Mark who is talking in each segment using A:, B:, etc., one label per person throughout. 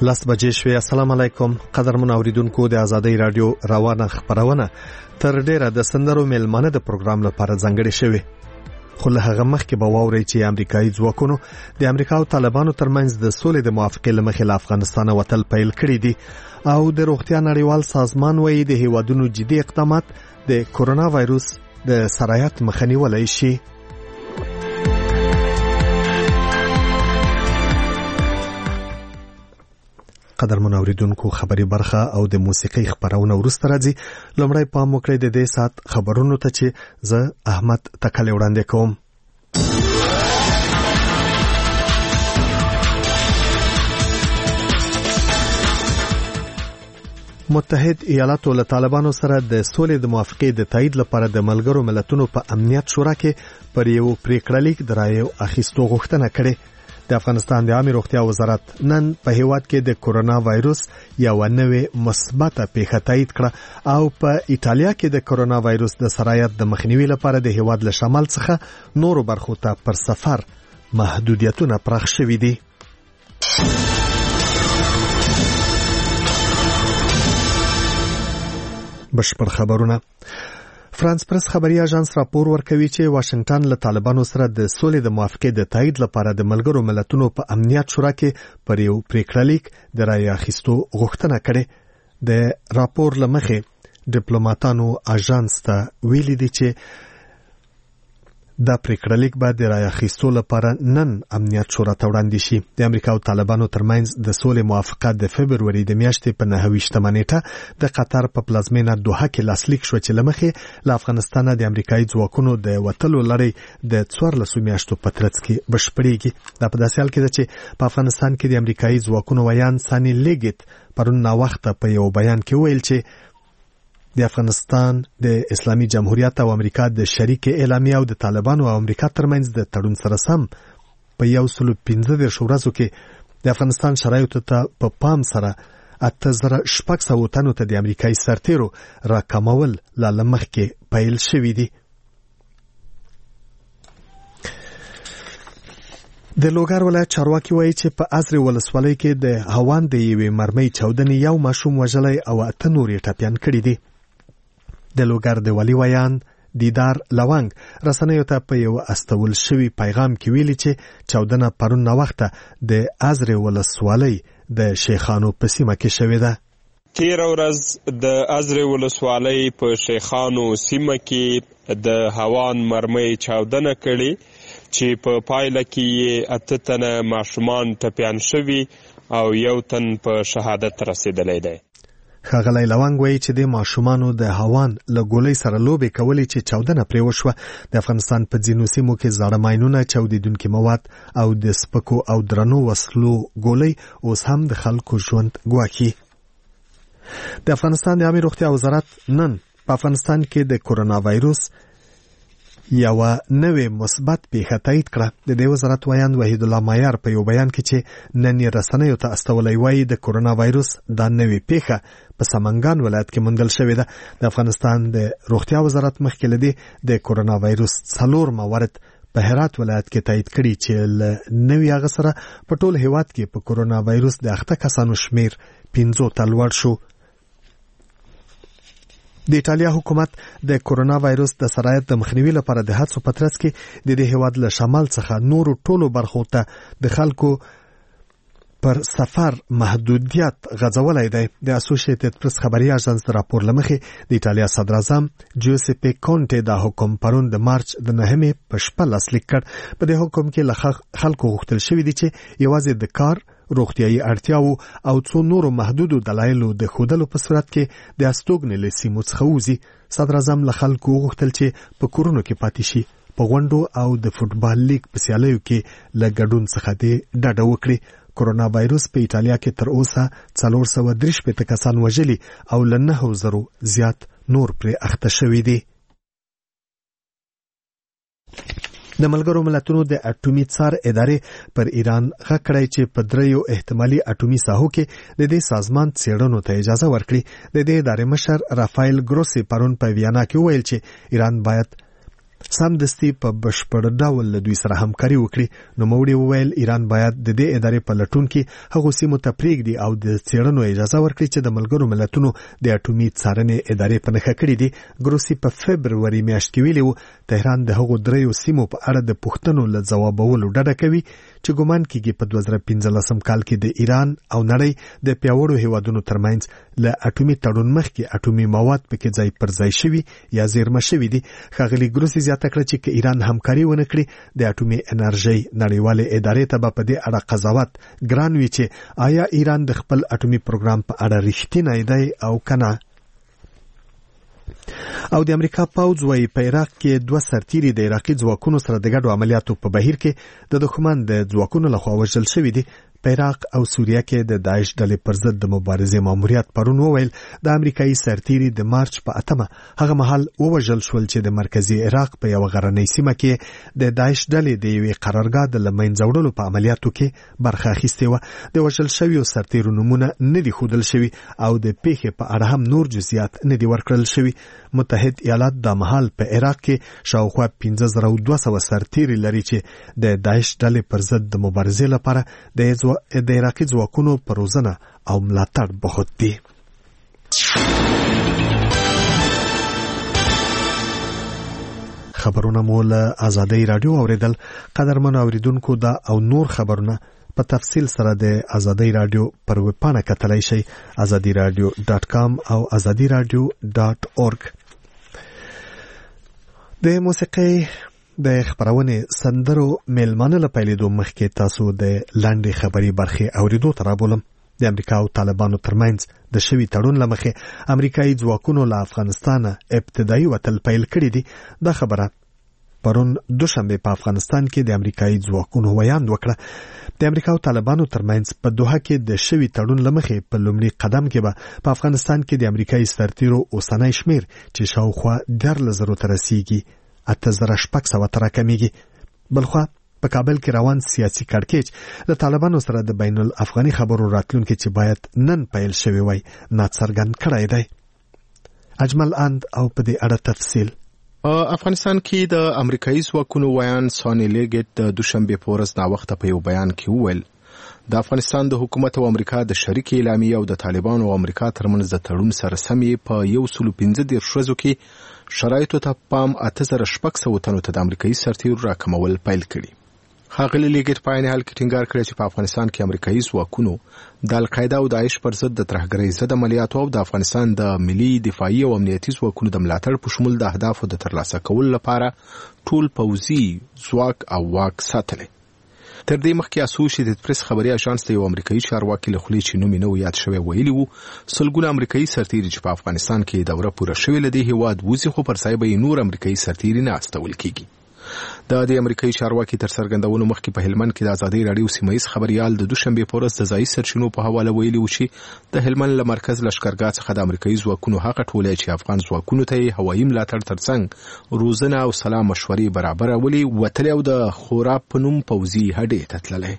A: لس بجې شوې. السلام علیکم قدرمن اوریدونکو، د آزادۍ رادیو روانه خبرونه تر ډیره د سندرو میلمانه د پروګرام لپاره ځانګړې شوې. خو له هغه مخکې به واورئ چې امریکایي ځواکونو د امریکا او طالبانو ترمنځ د سولې د موافقې له مخې له افغانستانه وتل پیل کړي دي او د روغتیا نړیوال سازمان وایي د هیوادونو جدي اقدامات د کورونا وایروس د سرایت مخه نیولی شي. قدرمن اوریدونکو، خبري برخه او د موسیقي خبرونه ورسته راځي. لومړی پام وکړئ د دې سات خبرونو ته چې زه احمد تکل وړاندې کوم. متحد ایالاتو له طالبانو سره د سولې د موافقې د تایید لپاره د ملګرو ملتونو په امنیت شورا کې پر یو پریکړه لیک د رایو اخیستو غوښتنه کړې. د افغانستان د عامه روغتیا وزارت نن په هیواد کې د کورونا وایروس یو نوې مثبته پیښه تایید کړه او په ایټالیا کې د کورونا وایروس د سرایت د مخنیوي لپاره د هیواد له شمال څخه نورو برخو ته پر سفر محدودیتونه پراخ شوي دي. بشپړ خبرونه. فرانس پرس خبري اژانس راپور ورکوي چې واشنگټن له طالبانو سره د سولې د موافقې د تایید لپاره د ملګرو ملتونو په امنیت شورا کې پر یو پریکړه لیک د رایې اخیستو غوښتنه کړې. د راپور له مخې ډیپلوماټانو اژانس ته ویلي دي چې دا پریکړه لیک به د رایې اخیستو لپاره نن امنیت شورا ته وړاندې شي. د امریکا او طالبانو ترمنځ د سولې موافقه د فبروري د میاشتې په 29 نیټه د قطر په پلازمینه دوحه کې لاسلیک شو چې لمخې له افغانستانه د امریکایي ځواکونو د وتلو لړۍ د 14 میاشتو په ترڅ کې بشپړېږي. دا په داسې حال کې ده چې په افغانستان کې د امریکایي ځواکونو ویان سانی لیګت پرون ناوخته په یو بیان کې ویل چې د افغانستان د اسلامي جمهوریت او امریکا د شریک اعلامیه او د طالبانو او امریکا ترمنځ د تړون سره سم په 115 ورځو کې د افغانستان شرایطو ته په پام سره 8600 تنو ته د امریکایي سرتیرو راکمول لا مخکې پیل شوي دي. د لوګر ولایت چارواکي وایي چې په ازرې ولسوالۍ کې د هوان د یوې مرمۍ چاودنې یو ماشوم وژلی او 8 نور یې ټپیان کړي دي. د لوګر د والي ویان دیدار لونګ رسنیو ته په یو استول شوی پیغام کې ویلي چې چاودنه پرون ناوخته د ازرې ولسوالۍ د شیخانو په سیمه کې شوې ده.
B: تیر ورځ د ازرې ولسوالۍ په شیخانو سیمه کې د هوان مرمۍ چاودنه کړې چې په پایله کې 8 تنه ماشومان ټپیان شوي او یو تن په شهادت رسیدلی دی.
A: ښاغلی لونګ وایي چې د ماشومانو د هوان له ګولۍ سره لوبې کولې چې چاودنه پرې وشوه. د افغانستان په ځینو سیمو کې زاړه ماینونه، چاودېدونکي مواد او د سپکو او درنو وسلو ګولۍ اوس هم د خلکو ژوند ګواښي. د افغانستان د عامه روغتیا وزارت نن په افغانستان کې د کورونا وایروس یو نوې مثبت پیښه تایید کړه. د دې وزارت ویان وحید الله مایار په یو بیان کې چې نن یې رسنیو ته استولی وایي د کورونا وایروس دا نوې پیښه په سمنګان ولایت کې موندل شوې ده. د افغانستان د روغتیا وزارت مخکې له دې د کورونا وایروس 4 موارد په هرات ولایت کې تایید کړي چې له نوې هغه سره په ټول هیواد کې په کورونا وایروس د 8 کسانو شمیر 15 ته لوړ شو. د ایټالیا حکومت د کورونا وایروس د سرایت د مخنیوي لپاره د هڅو په ترڅ کې د دې هیواد له شمال څخه نورو ټولو برخو ته د خلکو پر سفر محدودیت غځولی دی. د اسوسییټډ پریس خبري اژانس د راپور له مخې د ایټالیا صدر اعظم جوزیپه کونټه دا حکم پرون د مارچ د 9 په شپه لاسلیک کړ. په دې حکم کې له خلکو غوښتل شوی دی چې یوازې د کار، روغتیايي اړتیاو او څو نورو محدودو دلایلو د ښودلو په صورت کې د استوګنې له سیمو څخه وځي. صدر اعظم له خلکو وغوښتل چې په کورونو کې پاتې شي، په غونډو او د فوټبال لیګ په سیالیو کې له ګډون څخه دې ډډه وکړي. کورونا وایروس په ایټالیا کې تر اوسه 433 کسان وژلي او له 9000 زیات نور پرې اخته شوي دي. د ملګرو ملتونو د اټومي څار ادارې پر ایران غږ کړی چې په 3 احتمالي اټومي ساحو کې د دې سازمان څېړنو ته اجازه ورکړي. د دې ادارې مشر رافایل ګروسی پرون په ویانا کې ویل چې ایران باید سمدستي په بشپړ ډول له دوی سره همکاري وکړي. نوموړي وویل ایران باید د دې ادارې په لټون کې هغو سیمو ته پرېږدي او د څېړنو اجازه ورکړي چې د ملګرو ملتونو د اټومي څارنې ادارې په نښه کړي دي. ګروسي په فبروري میاشت کې ویلي وو تهران د هغو دریو سیمو په اړه د پوښتنو له ځوابولو ډډه کوي چې ګمان کېږي په 2015 کال کې د ایران او نړۍ د پیاوړو هیوادونو ترمنځ له اټومي تړون مخکې اټومي مواد پکې ځای پر ځای شوي یا زیرمه شوي دي. ښاغلي ګروسي زیاته کړه چې که ایران همکاري ونه کړي د اټومي انرژۍ نړیوالې ادارې ته به په دې اړه قضاوت ګران وي چې آیا ایران د خپل اټومي پروګرام په اړه رښتینی دی او کنه. او د امریکا پوځ وايي په عراق کې 2 سرتیري د عراقي ځواکونو سره د ګډو عملیاتو په بهیر کې د دښمن د ځواکونو لخوا وژل شوي دي. په عراق او سوریه کې د داعش ډلې پر ضد د مبارزې ماموریت پرون وویل د امریکایي سرتیري د مارچ په 8 هغه مهال ووژل شول چې د مرکزی عراق په یو غرنۍ سیمه کې د داعش ډلې د یوې قرارګاه د لمنځه وړلو په عملیاتو کې برخه اخیستې وه. د وژل شویو سرتیرو نومونه نه دي ښودل شوي او د پیښې په اړه هم نور جزئیات نه دي ورکړل شوي. متحد ایالات د مهال په عراق کې شاوخوا 15200 سرتیري لري چې د داعش ډلې پر ضد د مبارزې لپاره د عراقي ځواکونو پر روزنه او ملاتړ بوخت دي. خبرونه مو له آزادۍ رادیو اوریدل. قدرمن اوریدونکو دا او نور خبرونه په تفصیل سره د آزادۍ رادیو پر ویب پاڼه کتلای شئ azadiradio.com او azadiradio.org. د موسیقي د خبرونې سندرو میلمانه له پیلېدو مخکې تاسو د لاندې خبري برخې اوریدو ته رابولم. د امریکا او طالبانو ترمنځ د شوي تړون له مخې امریکایي ځواکونو له افغانستانه ابتدایي وتل پیل کړي دي. دا خبره پرون دوشنبه په افغانستان کې د امریکایي ځواکونو ویاند وکړه. د امریکا او طالبانو ترمنځ په دوحه کې د شوي تړون له مخې په لومړي قدم کې به په افغانستان کې د امریکایي سرتیرو اوسنی شمیر چې شاوخوا 10,000 ته رسیږي 8,600 ته راکمیږي. بلخوا په کابل کې روان سیاسي کړکېچ د طالبانو سره د بین الافغاني خبرو راتلونکي چې باید نن پیل شوی وای ناڅرګند کړی دی. اجمل اند او په دې اړه تفصیل.
C: افغانستان کې د امریکایي ځواکونو ویان سانی لیګټ د دوشنبه په ورځ نا وخت په یو بیان کې وویل د افغانستان د حکومت او امریکا د شریک اعلامیه او د طالبانو او امریکا ترمنځ د تړون سره سمې په 115 ورځو کې شرایطو ته پام 8600 تنو ته د امریکایي سرتیرو راکمول پیل کړي. ښاغلي لیګټ په عین حال کې ټینګار کړی چې په افغانستان کې امریکایي ځواکونو د القاعده او داعش پر ضد د ترهګرۍ ضد عملیاتو او د افغانستان د ملي دفاعي او امنیتي ځواکونو د ملاتړ په شمول د اهدافو د ترلاسه کولو لپاره ټول پوځي ځواک او واک ساتلی. تر دې مخکې اسوسییټډ پریس خبري اژانس ته یو امریکایي چارواکي له خولې چې نوم یې نو یاد شوی ویلي وو سلګونه امریکایي سرتیري چې په افغانستان کې دوره پوره شوې لدی هیواد وځي خو پر ځای به نور امریکایي سرتیري نه استول کیږي. د امریکایي چارواکي تر څرګندولو مخکې په هلمند کې د آزادۍ رادیو سیمایي خبريال د دوشنبه په ورځ د ځایي سرچینو په حواله ویلي و چې د هلمند له مرکز لشکرګاه څخه د امریکایي ځواکونو هغه ټولۍ چې افغان ځواکونو ته هوایي ملاتړ ترڅنګ روزنه او سلام مشورې برابرولي وتلې او د خوراب په نوم پوځي هډې ته تللی.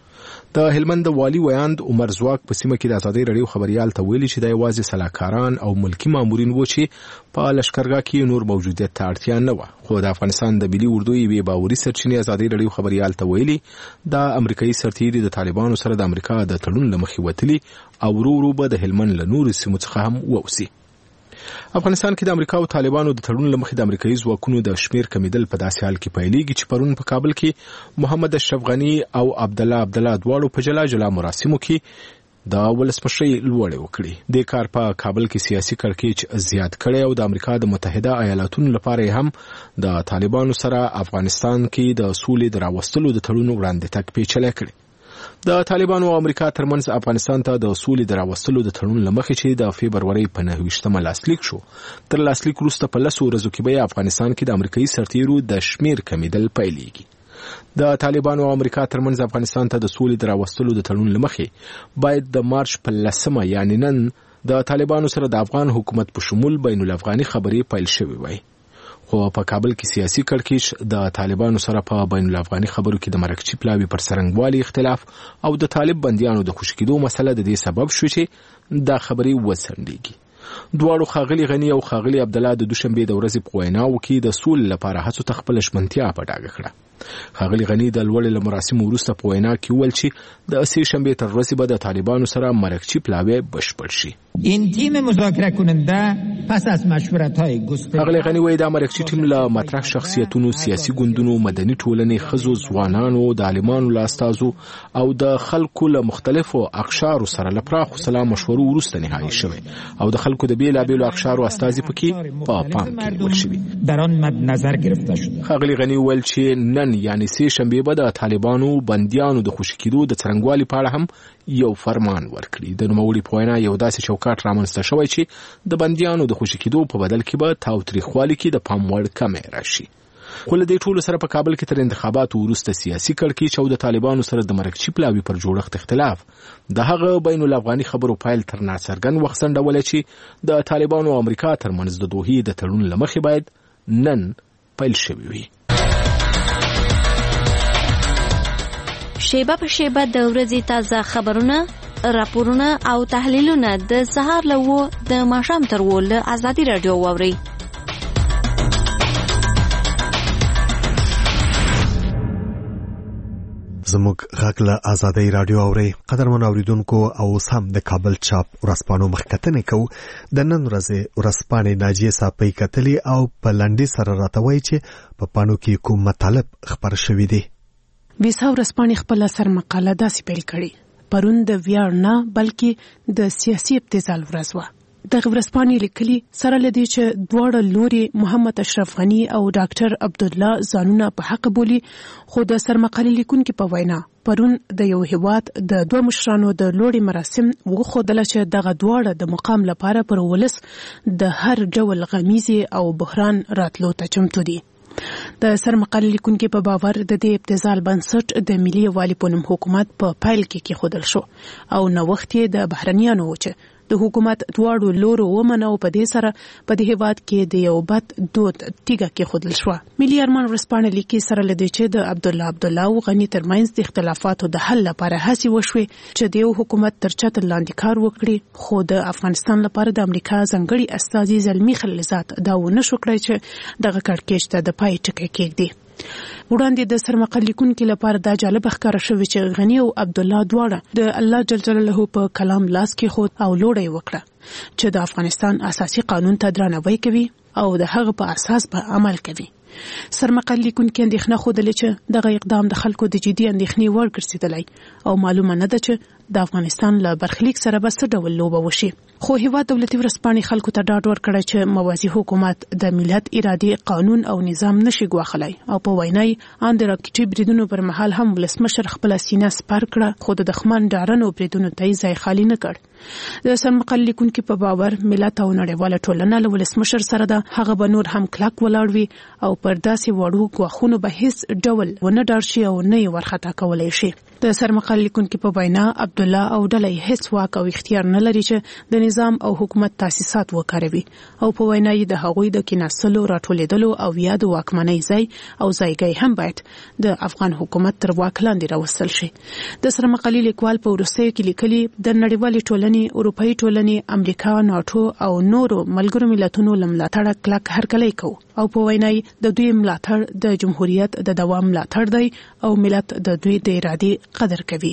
C: د هلمند والي ویاند عمر زواک په سیمه کې د آزادۍ رادیو خبريال ته ویلي چې د یوازې سلاکاران او ملکی مامورین و چې په لشکرګاه کې نور موجودیت ته اړتیا نه و. خو د افغانستان د ملي اردو یوې باوري سرچینې آزادۍ رادیو خبريال ته ویلي د امریکایي سرتیري د طالبانو سره د امریکا د تړون له مخې وتلي او ورو به د هلمند له نورو سیمو څخه هم ووسي. افغانستان کې د امریکا او طالبانو د تړون له مخې د امریکایي ځواکونو د شمیر کمیدل په داسې حال کې پیلېږي چې پرون په کابل کې محمد اشرف غنی او عبدالله دواړو په جلا جلا مراسمو کې د ولسمشرۍ لوړې وکړي. د کار په کابل کې سیاسي کړکېچ زیات کړي او د امریکا د متحده ایالاتونو لپاره هم د طالبانو سره افغانستان کې د سولې د راوستلو د تړون وړاندې تک پیچلې کړي. د طالبانو او امریکا ترمنځ افغانستان ته د سولې د راوستلو د تړون له مخې چې د فبرورۍ په 9 لاسلیک شو تر لاسلیک وروسته په 10 ورځو کې به افغانستان کې د امریکایي سرتیرو د شمیر کمیدل پیلېږي. د طالبانو او امریکا ترمنځ افغانستان ته د سولې د راوستلو د تړون له مخې باید د مارچ په 10 یعنی نن د طالبانو سره د افغان حکومت په شمول بین الافغاني خبرې پیل شوې وای. خو په کابل کې سیاسي کړکېچ د طالبانو سره په بین الافغاني خبرو کې د مرکچی پلاوی پر سرنګوالي اختلاف او د طالب بنديانو د خوشکېدو مسله د دې سبب شو چې دا خبرې وسنډيږي. دواړو ښاغلي غني او ښاغلي عبدالله د دوشنبې د ورځې په ویناوو کې د سولې لپاره هڅو ته خپله ژمنتیا په ډاګه کړه. ښاغلي غني د لوړې له مراسمو وروسته په وینا کې وویل چې د سې شنبې تر ورځې به د طالبانو سره مرکچی پلاوی بشپړ شي.
D: این تیم مذاکره کننده پس از مشورت‌های گسترده
C: ښاغلي غني وایي دا مرکچی ټیم له مطرح شخصیتونو، سیاسي ګوندونو، مدني ټولنې، ښځو، ځوانانو، د عالمانو له استازو او د خلکو له مختلفو اقشارو سره له پراخو سلا مشورو وروسته نهایي شوی او د خلکو د بېلابېلو اقشارو استازي پکې په پام کې نیول شوي.
D: در آن مد نظر گرفته شده.
C: ښاغلي غني وویل چې نن یعنی سې شنبې به د طالبانو بندیانو د خوشي کېدو د څرنګوالي په اړه هم یو فرمان ورکړي. د نوموړي په وینا یو داسې چوکاټ رامنځته شوی چې د بندیانو د خوشي کېدو په بدل کې به تاوتریخوالي کې د پام وړ کمی راشي. خو له دې ټولو سره په کابل کې تر انتخاباتو وروسته سیاسي کړکېچ او د طالبانو سره د مرکچي پلاوي پر جوړښت اختلاف د هغه بین الافغاني خبرو پایل تر ناڅرګند وخت ځنډولی چې د طالبانو او امریکا ترمنځ د دوحې د تړون له مخې باید نن پیل شوی وي.
E: شیبه په شیبه د ورځې تازه خبرونه، راپورونه او تحلیلونه د سهار له 9 د ماښام تر 10 له ازادي رادیو واورئ.
A: زموږ غږ له ازادي رادیو اورئ. قدرمن اوریدونکو، او هم د کابل چاپ ورځپاڼو مخکتنې کوو. د نن ورځې ورځپاڼې ناجیه صافۍ کتلي او په لنډۍ سره راته وایي چې په پاڼو کې کوم مطالب خپاره شوي دي.
F: ویسا ورځپاڼې خپله سرمقاله داسې پیل کړې: پرون د ویاړ نه بلکې د سیاسي ابتذال ورځ وه. دغه ورځپاڼې لیکلي سره له دې چې دواړه لوري محمد اشرف غني او ډاکټر عبدالله ځانونه په حق بولي، خو د سرمقالې لیکونکي په وینا پرون د یو هیواد د دوه مشرانو د لوړې مراسم وښودله چې دغه دواړه د مقام لپاره پر ولس د هر ډول غمیزې او بحران راتلو ته چمتو دي. د سرمقالې لیکونکي په باور د دې ابتذال بنسټ د ملي یووالي په نوم حکومت په پیل کې کېښودل شو او نوښت یې د بهرنیانو و چې د حکومت دواړو لورو ومنه او په دې سره په دې هیواد کې د یو بد دود تیږه کېښودل شوه. ملي ارمان ورځپاڼه لیکي سره له دې چې د عبدالله او غني ترمنځ د اختلافاتو د حل لپاره هڅې وشوې چې د یو حکومت تر چتر لاندې کار وکړي، خو د افغانستان لپاره د امریکا ځانګړي استازي زلمي خلیلزاد دا ونه شو کړی چې دغه کړکېچ ته د پای ټکی کېږدي. وړاندې د سرمقالې لیکونکي لپاره دا جالب ښکاره شوی چې غني او عبدالله دواړه د الله جل جلاله په کلام لاس کېښود او لوړه یې وکړه چې د افغانستان اساسي قانون ته درناوی کوي او د هغه په اساس به عمل کوي. سرمقالې لیکونکي اندېښنه ښودلې چې دغه اقدام د خلکو د جدي اندېښنې وړ ګرځېدلی او معلومه نه ده چې د افغانستان له برخلیک سره به څه ډول لوبه وشي. خو هیواد دولتي ورځپاڼې خلکو ته ډاډ ورکړی چې موازي حکومت د ملت ارادې، قانون او نظام نشي ګواښلی او په وینا یې ان د راکټي بریدونو پر مهال هم ولسمشر خپله سینه سپر کړه، خو د دښمن ډارنو بریدونو ته یې ځای خالي نه کړ. د سرمقالې لیکونکي په باور ملت او نړیواله ټولنه له ولسمشر سره ده، هغه به نور هم کلک ولاړ وي او پر داسې وړو ګواښونو به هیڅ ډول ونه ډار شي او نه یې ورخطا کولی شي. د سرمقالې لیکونکي په وینا عبدالله او ډله یې هیڅ واک او اختیار نه لري چې د نظام او حکومت تاسیسات وکاروي او په وینا یې د هغوی د کېناستلو، راټولېدلو او یا د واکمنۍ ځای او ځایګی هم باید د افغان حکومت تر واک لاندې راوستل شي. د سرمقالې لیکوال په وروستیو کې لیکلي د نړیوالې ټولنې، اروپایي ټولنې، امریکا، ناټو او نورو ملګرو ملتونو له ملاتړه کلک هرکلی کوو او په وینا یې د دوی ملاتړ د جمهوریت د دوام ملاتړ دی او ملت د دوی د ارادې قدر کوي.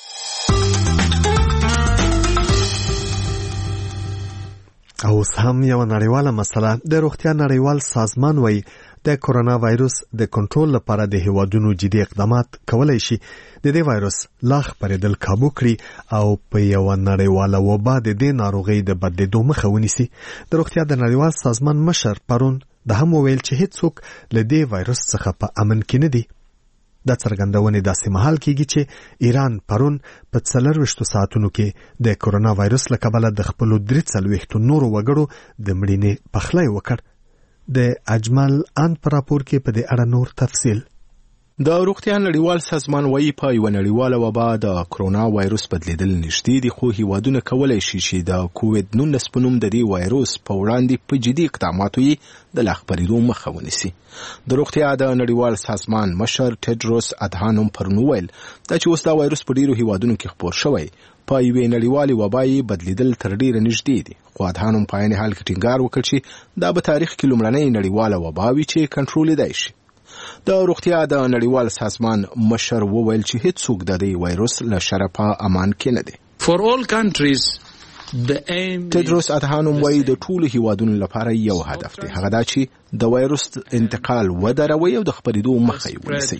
A: او هم یو نړیواله مسله. د روغتیا نړیوال سازمان وایي د کورونا وایروس د کنټرول لپاره د هیوادونو جدي اقدامات کولای شي د دې وایروس لا خپرېدل کابو کړي او په یو نړیواله وبا د دې ناروغۍ د بدلېدو مخه ونیسي. د روغتیا د نړیوال سازمان مشر پرون د هم ویل چې هیڅوک له دې وایروس څخه په امن کې نه دي. د څرګندونې داسې مهال کېږي چې ایران پرون په 24 ساعتونو کې د کورونا وایروس له کبله د خپلو 43 نورو وګړو د مړینې پخلی وکړ. د اجمل ان پر راپور کې په دې اړه نور تفصیل.
C: د روغتیا نړیوال سازمان وايي په یو نړیواله وبا د کرونا وایروس بدلیدل نشته دي، خو هیوادونه کولای شي چې د کووید 19 په نوم د دې وایروس په وړاندې په جدي اقداماتو یې د لا خپرېدو مخه ونیسي. د روغتیا د نړیوال سازمان مشر ټیډروس ادهانوم پرون ویل دا چې اوس دا وایروس په ډیرو هیوادونو کې خپور شوی په یوې نړیوالې وبا یې بدلیدل تر ډیره نږدې دي، خو ادهانو په عین حال کې ټینګار وکړ چې دا به تاریخ کې لومړنۍ نړیواله وبا وي چې کنټرولېدای شي. د روغتیا د نړیوال سازمان مشر وویل چې هیڅوک د دې وایروس له شره په امان کې نه دی.
G: For all countries
C: تدروس ادهانوم وایي د ټولو هیوادونو لپاره یو هدف دی، هغه دا چې د وایروس انتقال ودروي او د خپرېدو مخه یې ونیسي.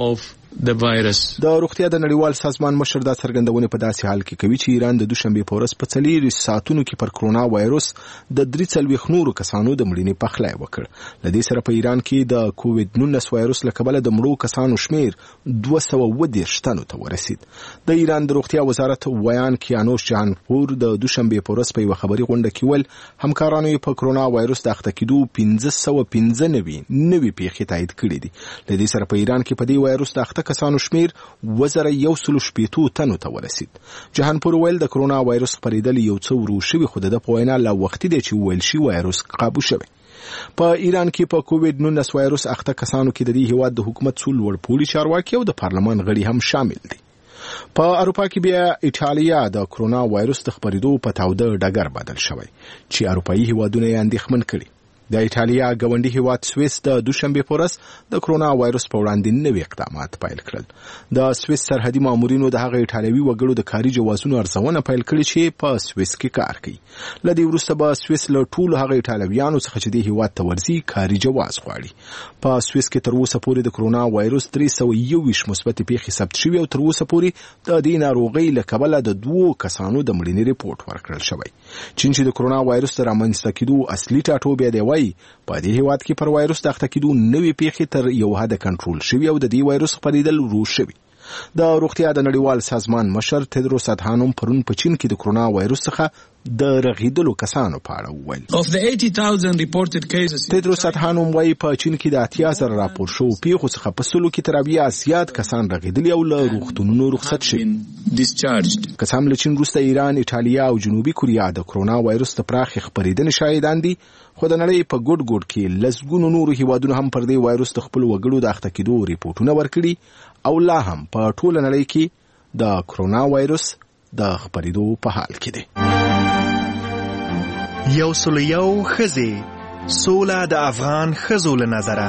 C: د روغتیا د نړیوال سازمان مشر دا څرګندونه په داسې حال کې کوي چې ایران د دوشنبه په ورځ په 4 ساعتونو کې پر کرونا وایروس د 43 نورو کسانو د مړینې پخلی وکړ. له دې سره په ایران کې د کووډ 19 وایروس له کبله د مړو کسانو شمیر 210 تنو ته ورسید. د ایران د روغتیا وزارت ویان کیانوش جهانپور د دوشنبه په ورځ په یو خبري غونډه کې ول همکارانو په کرونا وایروس د اخته کېدو 1595 نوي پیښې تایید کړې دي. له دې سره په ایران کې په وایروس د اخته کسانو شمیر 1160 تنو ته ورسید. جهانپور ویل د کرونا وایروس خپرېدل یو څه ورو شوی، خو د په وینا لا وختي دی چې ویل شي وایروس قابو شوی. په ایران کې په کووډ 19 وایروس اخته کسانو کې د دې هیواد د حکومت څو لوړ پوړي چارواکي او د پارلمان غړي هم شامل دي. په اروپا کې بیا ایټالیا د کرونا وایروس د خپرېدو په تاوده ډګر بدل شوی چې اروپایي هیوادونه یې اندېښمن کړي. د ایټالیا ګاونډي هیواد سویس د دوشنبه په ورځ د کرونا وایروس په وړاندې نوي اقدامات پیل کړل. د سویس سرحدي مامورینو د هغه ایټالوي وګړو د کاري جوازونو ارزونه پیل کړې چې په سویس کې کار کوي. له دې وروسته به سویس له ټولو هغه ایټالویانو څخه چې د هیواد ته ورځي کاري جواز غواړي. په سویس کې تر اوسه پورې د کرونا وایروس 321 مثبت پیښې ثبت شوي او تر اوسه پورې د دې ناروغۍ له کبله د 2 کسانو د مړینې ریپورت ورکړل شوی. چین چې د کرونا وایروس د رامنځته کېدو اصلي ټاټوبی دی، وایي په دې هیواد کې پر وایروس د اخته کېدو نوې پیښې تر یو حده کنټرول شوي او د دې وایروس خپرېدل ورو شوي. د روغتیا د نړیوال سازمان مشر تدروس ادهانوم پرون په چین کې د کرونا وایروس څخه د رغیدلو کسانو په اړه وویل. تدروس ادهانوم وایي په چین کې د 80,000 راپور شوو پیښو څخه په 100 کې تر 80 زیات کسان رغیدلي او له روغتونونو رخصت شوي. که څه هم له چین وروسته ایران، ایټالیا او جنوبي کوریا د کرونا وایروس د پراخې خپرېدنې شاهدان دي، خو د نړۍ په ګډ کې لسګونو نورو هیوادونو هم پر دې وایروس د خپل وګړو د اخته کېدو ریپورتونه ورکړي او لا هم په ټوله نړۍ کې د کرونا وایروس د خپرېدو په حال کې دي.
H: 101 ښځې سوله د افغان ښځو له نظره.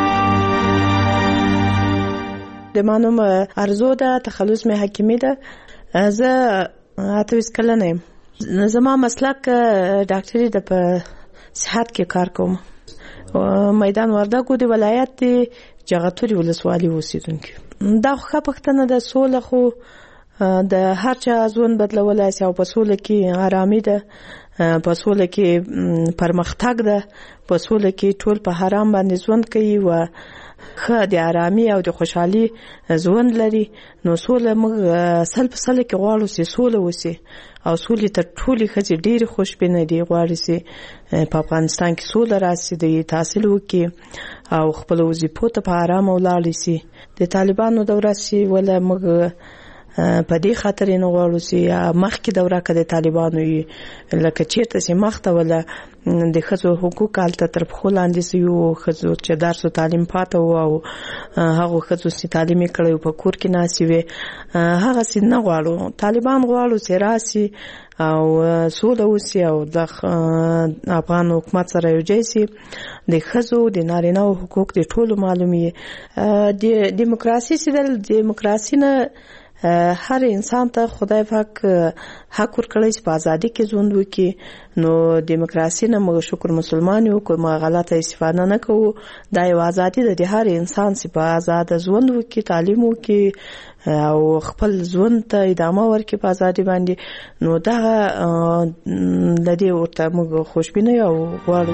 I: د مانوم ارزو ده، تخلص مې حکیمي ده. زه 28 کلنه یم. زما مسلک ډاکټري ده، په صحت کې کار کوم. میدان وردګو د ولایت د جغتوري ولسوالۍ اوسیدونکي. دا ښه پښتنه ده. سوله خو د هر چا ژوند بدلولای شي او په سوله کې آرامي ده، په سوله کې پرمختګ ده، په سوله کې ټول په حرام باندې ژوند کوي و ښه د آرامي او د خوشحالي ژوند لري. نو سوله موږ سل په سل کې غواړو چې سوله وسي او سولې ته ټولې ښځې ډېرې خوشبینه دي، غواړي چې په افغانستان کې سوله راسي، د تحصیل وکړي او خپل وظیفو ته په آرامه ولاړ شي. د طالبانو دوره شي ولا موږ په دې خاطر نه غواړو چې مخکې دوره کې د طالبانو لکه چیرته چې مخته ولا د ښځو حقوق هلته تر پښو لاندې سوي وو، ښځو چې درس او تعلیم پاته وو او هغو ښځو چې تعلیم یې کړی په کور کې ناستې وې، هغسې نه غواړو. طالبان غواړو چې راسي او سوله وسي او د افغان حکومت سره یوځای شي، د ښځو د نارینه‌و حقوق د ټولو معلومي. د دیموکراسي چې د دیموکراسي نه هر انسان ته خدای پاک حق ورکړی چې په ازادي کې ژوند وکړي. نو دیموکراسي نه موږ شکر مسلمان یو، کوم غلطه استفاده نه کوو. دا یو ازادي ده د هر انسان چې په آزاده ژوند وکړي، تعلیم وکړي او خپل ژوند ته ادامه ورکړي په ازادي باندې. نو دا لدې ورته موږ خوشبینه یو غواړو.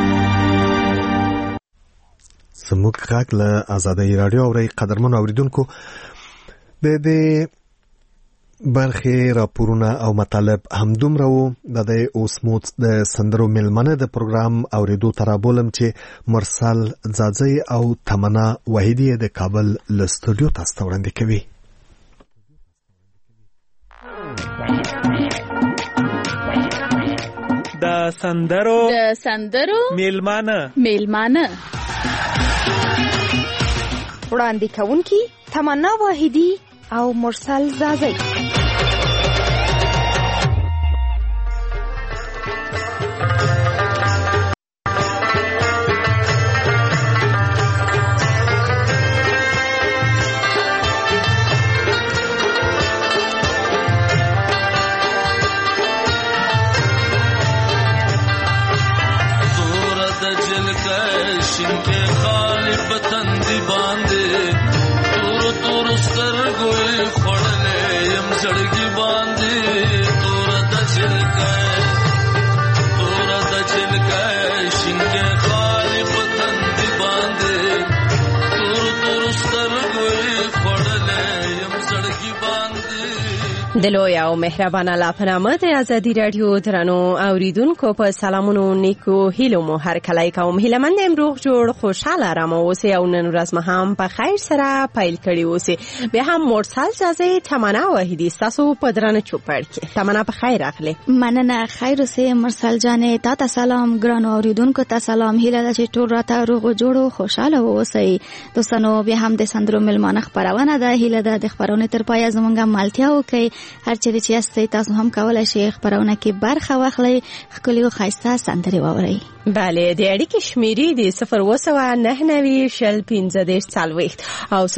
A: زموږ غږ له آزادۍ راډیو اورئ. قدرمنو اوریدونکو، د دې برخې راپورونه او مطالب همدومره وو. د اوس مو د سندرو میلمنه د پروګرام اوریدو ته رابولم چې مرسل ځاځی او تمنا وحیدی د کابل له سټوډیو تاسو ته وړاندې کوي.
H: د سندرو میلمنه
J: وړاندې کوونکي تمنا واحدی او مرسل زازی.
G: کای شینکه خالی پتندی باندې تور تور سترګوي خړلې يم زړګي باندې تور د چلکای شینکه خالی پتندی باندې تور تور سترګوي خړلې يم زړګي باندې.
J: دلویا او مهربانه لاپنامه د ازادي رادیو درنو اوریدونکو په سلامونو نیکو هیلو مو هر کله کوم هیله مند امروز جوړ خوشاله رام اوسه او نن ورځ مهم په خیر سره پیل کړی اوسه به هم مرسل جازه تمنا وحیدی تاسو په درنه چوپړ کې تمنا په خیر اخلي.
E: مننه خیر اوسه مرسل جانې تا سلام ګرانو اوریدونکو ته سلام هیله چې ټول راته روغ جوړو خوشاله اوسئ. دوستانو به هم د سندرو ملمانه خبرونه ده هیله ده د خبرونه تر پای زمونږه مالتیا وکي هر چیرې چې یاستئ تاسو هم کولای شئ خبرونه کې برخه واخلئ ښکلي او ښایسته سندرې واورئ.
J: بله د اړیکې شمیرې د 029901540 او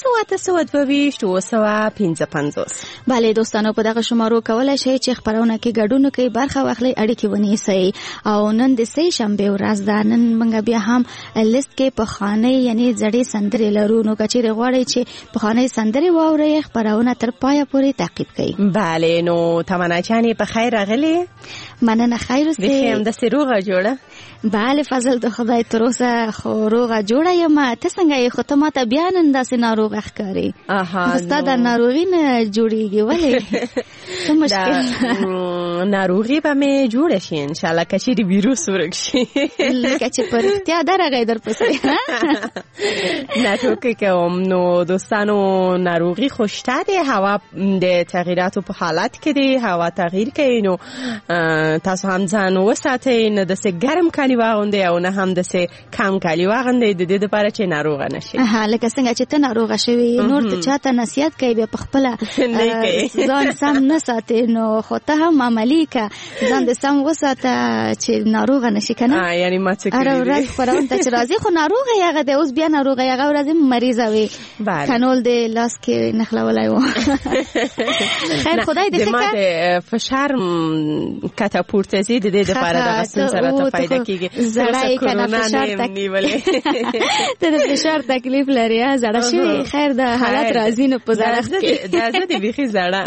J: 02922
E: بله دوستانو په دغه شمارو کولای شئ چې خبرونه کې ګډون کوي برخه واخلئ اړیکې ونیسئ. او نن د سې شنبه ورځ ده نن موږ بیا هم لیست کې پخوانۍ یعنی زړې سندرې لرو نو کچېرې غواړئ چې پخوانۍ سندرې واورئ خبرونه تر پایه پورې تعقیب کړئ.
J: بله نو تمنا جانې په خیر راغلې.
E: مننه خیر اوسئ.
J: بخیر د سروغه جوړه.
E: بله فضل د خدای تر اوسه خو روغه جوړه یم. ته څنګه یې خو ته ماته بیا نن داسې ناروغه ښکارې. ستا د ناروغي نه جوړېږي ولې څه مشکل؟
J: ناروغي به مې جوړه شي انشاءالله که چیرې ویروس ورک شي
E: لکه چې په رښتیا درغی درپسې
J: نه ټوکې کوم. نو دوستانو ناروغي خو شته دی هوا د تغییراتو په حالت کې دی هوا تغییر کوي نو تاسو هم ځان وساتئ نه داسې ګرم کالي واغوندئ او نه هم داسې کم کالي واغوندئ د دې دپاره چې ناروغه نشئ.
E: لکه څنګه چې ته ناروغه شوې نور ته چاته نصیحت کوي بیا پخپله ځان سم نه ساتې نو خو ته هم عملي که ځان دې سم وساته چې ناروغه نشي که نه.
J: یعنې ما څه کړي
E: هره ورځ خپرون ته چې راځي خو ناروغه یې هغه دی اوس بیا ناروغه یې هغه ورځ مریضه وي کنول دې لاس کې نښلولی و. خیر خدای دې ښه
J: ما د فشار کته پورته ځي د دې دپاره دغه ستونزه راته پیدا کېږي.
E: زړه یې که نه فشار ته د فشار تکلیف لري زړه شوې. خیر د حالت راځي نو په زړښت کې
J: دا زه د بیخي زړه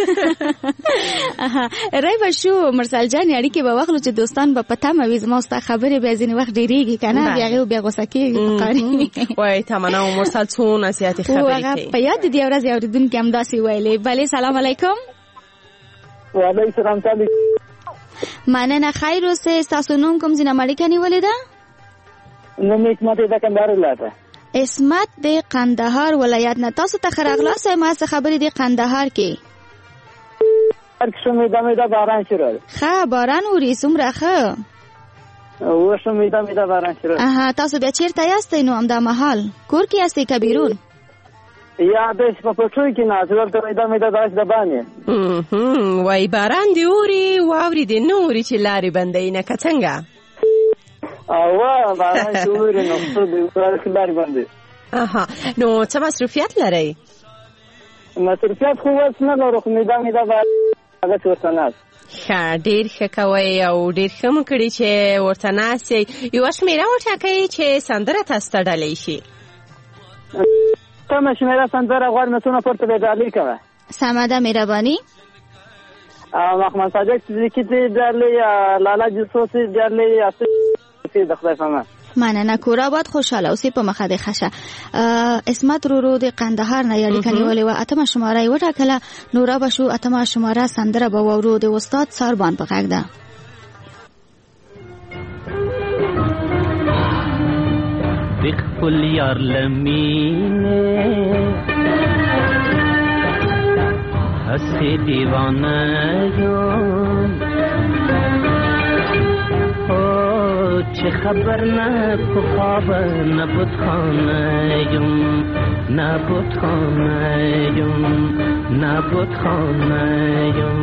E: رای به شو مرسل جان اړیکې به واخلو چې دوستان به په تمه وي زما ستا خبرې بیا ځینې وخت ډېرېږي که نه بیا هغې بیا غوسه کېږي
J: وایي تمنا او مرسل څو نصیحتې خبرې کوي
E: په یاد دې ورځې اورېدونکي همداسې ویلې. بلې سلام علیکم.
K: وعلیکم السلام.
E: مننه خیر اوسئ. ستاسو نوم کوم ځینه اړیکه نیولې ده؟
K: نوم اسمت د کندهار ولایت.
E: اسمت د کندهار ولایت نه. تاسو ته ښه راغلاست. ما څه خبرې د کندهار کې
K: شمیده باران شروع.
E: ښه باران اوري څومره ښه
K: و شمیده باران شروع.
E: تاسو بیا چیرته یاستئ نو همدا مهال کور کې یاستئ که بیرون؟
K: یا داسې په پټوی کې نه دلته میده داسې د باندې.
J: وایي باران دې اوري واورې دې نه اوري چې لارې بندوي نه که څنګه؟
K: باران چې اوري نو لارې بندوي.
J: نو څه مصروفیت لرئ؟
K: مصروفیت خو اوس نه لرو خو میده هغه ورته ناست.
J: ښه ډېر ښه کوئ او ډېر ښه مو کړي چې ورته ناست یئ. یوه شمېره وټاکئ چې سندره تاسو ته ډالۍ شي.
K: کومه شمېره سندره غواړم نو څونه پورته به ډالۍ کوه.
E: سمه ده مهرباني.
K: محمد صادق صدیقي دې ډالۍ لالا جوسوسي ډالۍ د خدای فهمه.
E: مننه کور آباد خوشحاله اوسئ په مخه دې ښه شه. اسمت رورو د قندهار نه یې اړیکه نیولې وه. اتمه شماره یې وټاکله نو را به شو اتمه شماره سندره به واورو د استاد ساربان په غږ ده.
L: د خپل یار لمینه هسې دیوانه یم چې خبر نه په خواب نه بتخانه یم نه بتخانه یم نه بتخانه یم.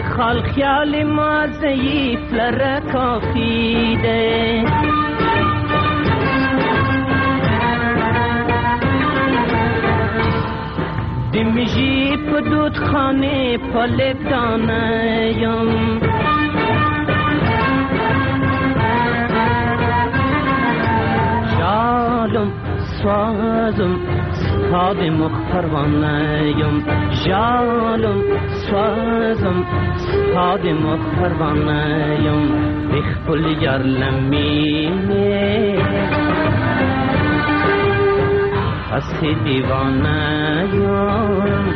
L: خال خیال ما ضعیف لره کافی ده دمیجی په دود خانه پالب دانیم جالم سوازم ستاد مخ پروانه‌یم جالم سوازم ستاد مخ پروانه‌یم بخپل یار لمینه هستی دیوانه‌یم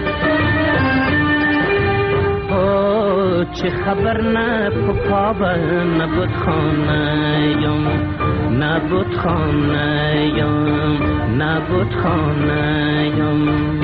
L: او چه خبر نه پاپا نبود خانه‌یم نبود خانه‌یم نبود خانه‌یم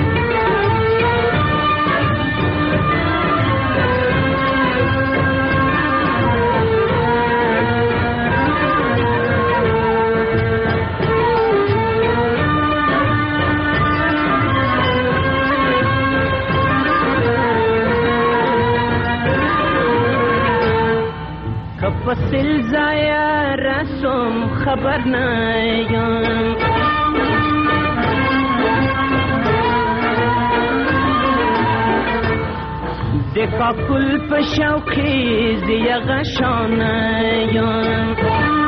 L: فصل زایا رسم خبر نیم دکا کل په شوقی زیا غشانیم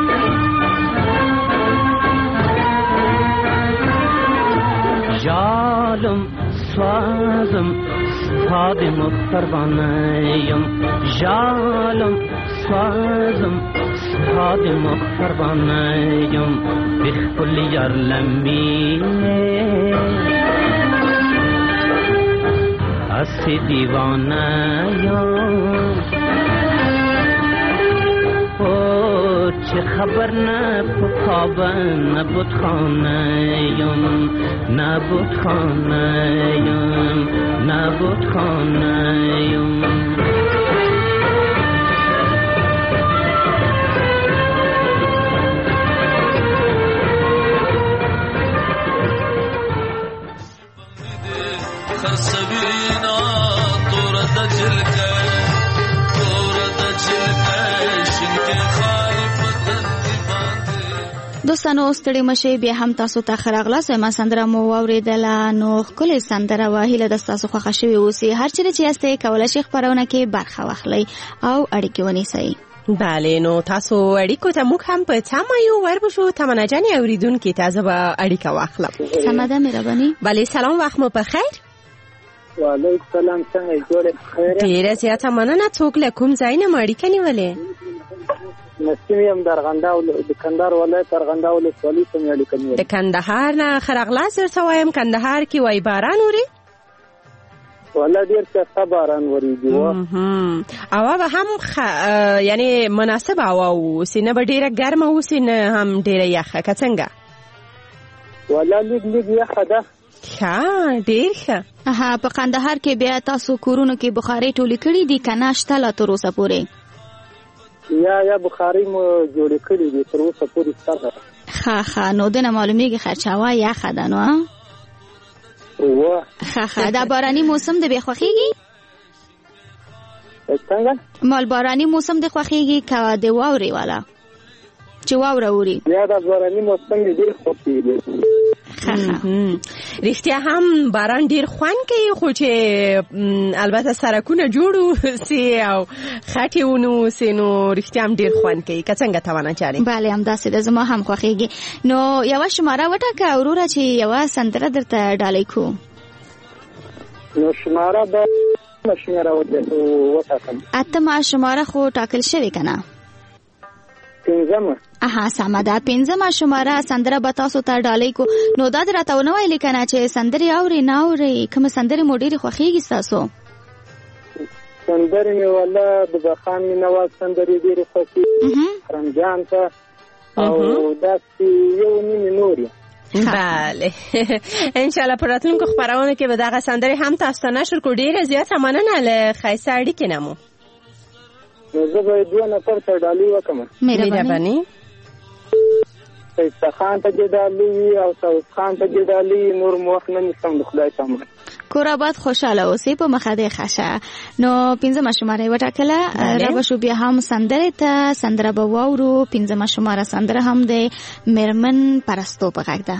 L: جالم سوازم ستاد مخ پروانه‌یم جالم سوازم ستاد مخ پروانه‌یم بخپل یار لمینه هستی دیوانه‌یم او چه خبر نه پاپا نبود خانه‌یم نبود خانه‌یم نبود خانه‌یم
E: دوستانو ستړي مشه بیا هم تاسو ته خراغلا سم سندره مو اوریدله نو کله سندره واهله د تاسو خوښ شوی اوسې هر چیرې چې یاستئ کولای شئ خبرونه کې برخه واخلئ او اړیکې ونیسئ.
J: بله نو تاسو اړیکو ته موږ هم په تمه یو وربشو تمنا جانې اوریدونکو ته زه اړیکه واخلم.
E: سمده مهرباني.
J: بله سلام وخت مو په خیر.
M: وعلیکم السلام څنګه جوړه خیر.
J: ډیره زیاته مننه څوک له کوم ځای نه اړیکه نیولې؟
M: نسیم یم درغنده د کندهار ولایت درغنده ولسوالۍ څخه اړیکه نیولې.
J: د کندهار نه خرغلا سره وایم کندهار کې وای باران اوري؟
M: ولا ډیر څه باران وریږي
J: او به هم یعنی مناسب او سینه به ډیره ګرمه او سینه هم ډیره یخه که څنګه؟
M: ولا لږ یخه ده.
J: ښه ډیر ښه.
E: په کندهار کې بیا تاسو کورونو کې بخاري ټولې کړي دي که نه شته لا تر اوسه پورې؟
M: یا بخاري مو جوړې کړي دي تر اوسه پورې شته.
E: ښه نو دنه معلومیږي خرچاوه یخه ده نو ښه دا باراني موسم د بیا خوښیږي؟
M: څنګه؟
E: مال باراني موسم د خوښیږي که د واورې والا چې واوره اوري؟
M: یا د باراني موسم ډېر خوښیږي.
J: رښتیا هم باران ډیر خوند کوي خو چې البته سرکونه جوړو سي او خټې ونو سي نو رښتیا هم ډیر خوند کوي که څنګه تمنا چاري.
E: بله همداسې ده زما هم خوښیږي. نو یوه شماره وټاکه وروره چې یوه سندره درته ډالۍ کړو.
M: نو شماره به شماره وټاکم.
E: اتمه شماره خو ټاکل شوې که نه؟
M: پنځمه.
E: سمه ده. پنځمه شماره سندره به تاسو ته ډالۍ کو. نو دا راته ونه ویلې که نه چې سندرې اورئ نه اورئ کومه سندرې مو ډېرې خوښېږي ستاسو؟
M: سندرې مې والله د بخان مینهوال سندرې ډېرې خوښېږي رمضان ته او داسې یو نیمې نورې.
J: بله انشاءالله په راتلونکو خپرونو کې به دغه سندرې هم تاسو ته نشر کړو. ډېره زیاته مننه له ښایسته اړیکې نه مو.
M: نو زه به 2 نفر ته ډالۍ وکړم.
J: مهرباني.
M: ښایسته خان ته دې ډالۍ وي او سعود خان ته دې ډالۍ نور مو وخت نه نیسم د خدای په امان.
E: کور آباد خوشاله اوسئ په مخه دې خشه. نو 15 شماره وټاکله را به شو بیا هم سندره ته سندره به واورو. 15 شماره سندره هم د میرمن پرستو په غږ ده.